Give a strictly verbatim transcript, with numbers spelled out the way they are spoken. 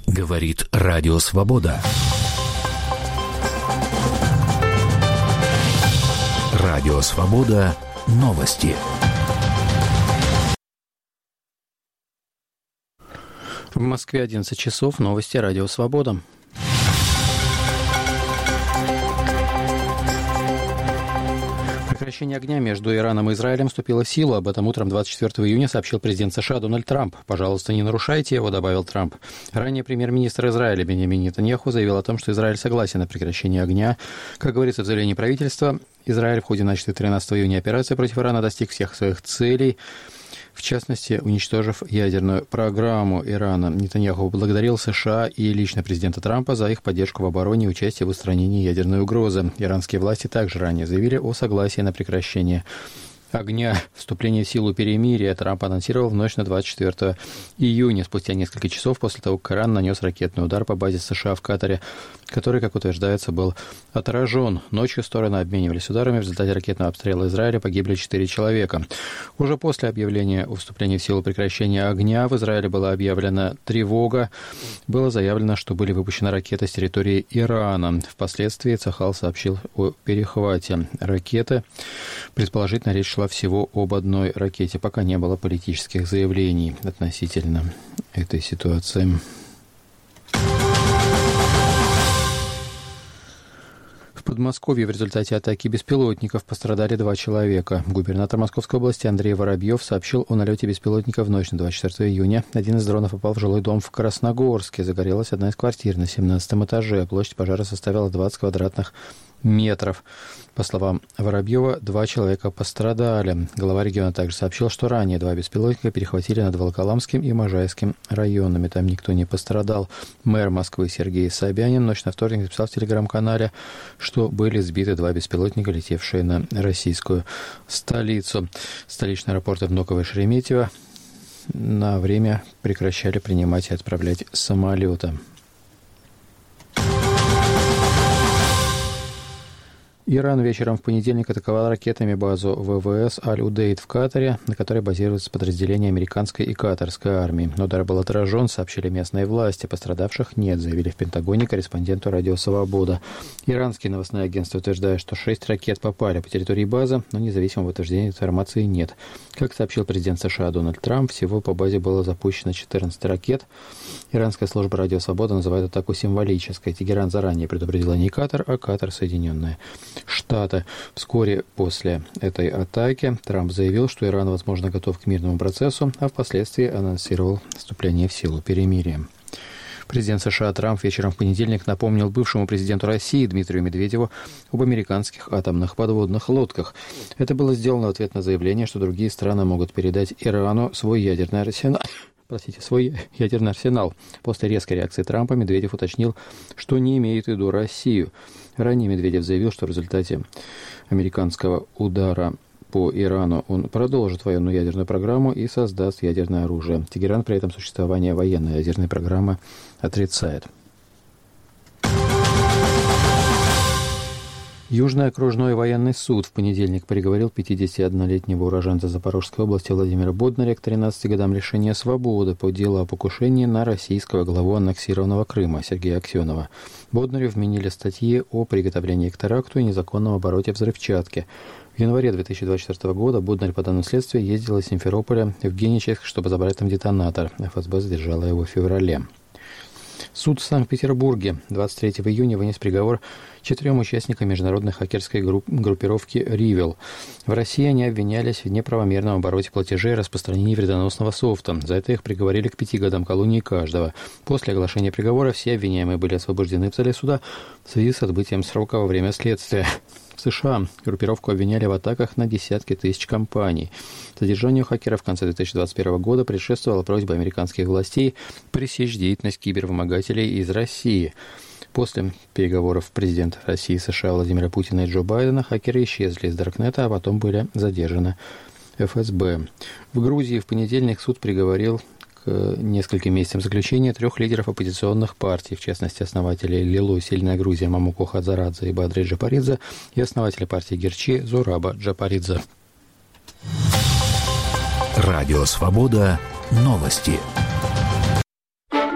Говорит Радио Свобода. Радио Свобода. Новости. В Москве одиннадцать часов. Новости Радио Свобода. Прекращение огня между Ираном и Израилем вступило в силу. Об этом утром двадцать четвёртого июня сообщил президент США Дональд Трамп. «Пожалуйста, не нарушайте его», — добавил Трамп. Ранее премьер-министр Израиля Биньямин Нетаньяху заявил о том, что Израиль согласен на прекращение огня. Как говорится в заявлении правительства, Израиль в ходе начатой тринадцатого июня операции против Ирана достиг всех своих целей, в частности, уничтожив ядерную программу Ирана. Нетаньяху поблагодарил США и лично президента Трампа за их поддержку в обороне и участие в устранении ядерной угрозы. Иранские власти также ранее заявили о согласии на прекращение огня. Вступление в силу перемирия Трамп анонсировал в ночь на двадцать четвёртого июня, спустя несколько часов после того, как Иран нанес ракетный удар по базе США в Катаре, который, как утверждается, был отражен. Ночью стороны обменивались ударами. В результате ракетного обстрела Израиля погибли четыре человека. Уже после объявления о вступлении в силу прекращения огня в Израиле была объявлена тревога. Было заявлено, что были выпущены ракеты с территории Ирана. Впоследствии Цахал сообщил о перехвате ракеты. Предположительно, речь шла всего об одной ракете. Пока не было политических заявлений относительно этой ситуации. В Подмосковье в результате атаки беспилотников пострадали два человека. Губернатор Московской области Андрей Воробьев сообщил о налете беспилотника в ночь на двадцать четвёртого июня. Один из дронов попал в жилой дом в Красногорске. Загорелась одна из квартир на семнадцатом этаже. Площадь пожара составила двадцать квадратных метров. По словам Воробьева, два человека пострадали. Глава региона также сообщил, что ранее два беспилотника перехватили над Волоколамским и Можайским районами. Там никто не пострадал. Мэр Москвы Сергей Собянин ночь на вторник написал в телеграм-канале, что были сбиты два беспилотника, летевшие на российскую столицу. Столичные аэропорты Внуково и Шереметьево на время прекращали принимать и отправлять самолеты. Иран вечером в понедельник атаковал ракетами базу ВВС Аль-Удейд в Катаре, на которой базируются подразделения американской и катарской армии. Удар был отражен, сообщили местные власти. Пострадавших нет, заявили в Пентагоне корреспонденту Радио Свобода. Иранские новостные агентства утверждают, что шесть ракет попали по территории базы, но независимого утверждения информации нет. Как сообщил президент США Дональд Трамп, всего по базе было запущено четырнадцать ракет. Иранская служба Радио Свобода называет атаку символической. Тегеран заранее предупредила не Катар, а Катар Соединенные Штаты. Вскоре после этой атаки Трамп заявил, что Иран, возможно, готов к мирному процессу, а впоследствии анонсировал вступление в силу перемирия. Президент США Трамп вечером в понедельник напомнил бывшему президенту России Дмитрию Медведеву об американских атомных подводных лодках. Это было сделано в ответ на заявление, что другие страны могут передать Ирану свой ядерный арсенал. Простите, свой ядерный арсенал. После резкой реакции Трампа Медведев уточнил, что не имеет в виду Россию. Ранее Медведев заявил, что в результате американского удара по Ирану он продолжит военную ядерную программу и создаст ядерное оружие. Тегеран при этом существование военной ядерной программы отрицает. Южный окружной военный суд в понедельник приговорил пятидесятиоднолетнего уроженца Запорожской области Владимира Боднаря к тринадцати годам лишения свободы по делу о покушении на российского главу аннексированного Крыма Сергея Аксенова. Боднарю вменили статьи о приготовлении к теракту и незаконном обороте взрывчатки. В январе две тысячи двадцать четвёртого года Боднарь по данному следствию ездил из Симферополя в Геническ, чтобы забрать там детонатор. эф эс бэ задержала его в феврале. Суд в Санкт-Петербурге двадцать третьего июня вынес приговор четырем участникам международной хакерской групп, группировки «Ривел». В России они обвинялись в неправомерном обороте платежей и распространении вредоносного софта. За это их приговорили к пяти годам колонии каждого. После оглашения приговора все обвиняемые были освобождены в зале суда в связи с отбытием срока во время следствия. В США группировку обвиняли в атаках на десятки тысяч компаний. Задержанию хакеров в конце две тысячи двадцать первого года предшествовала просьба американских властей пресечь деятельность кибервымогателей из России. После переговоров президента России и США Владимира Путина и Джо Байдена хакеры исчезли из Даркнета, а потом были задержаны эф эс бэ. В Грузии в понедельник суд приговорил к нескольким месяцам заключения трех лидеров оппозиционных партий, в частности, основателей Лилу «Сильная Грузия» Мамуку Хадзарадзе и Бадри Джапаридзе и основателя партии Герчи Зураба Джапаридзе. Радио Свобода. Новости.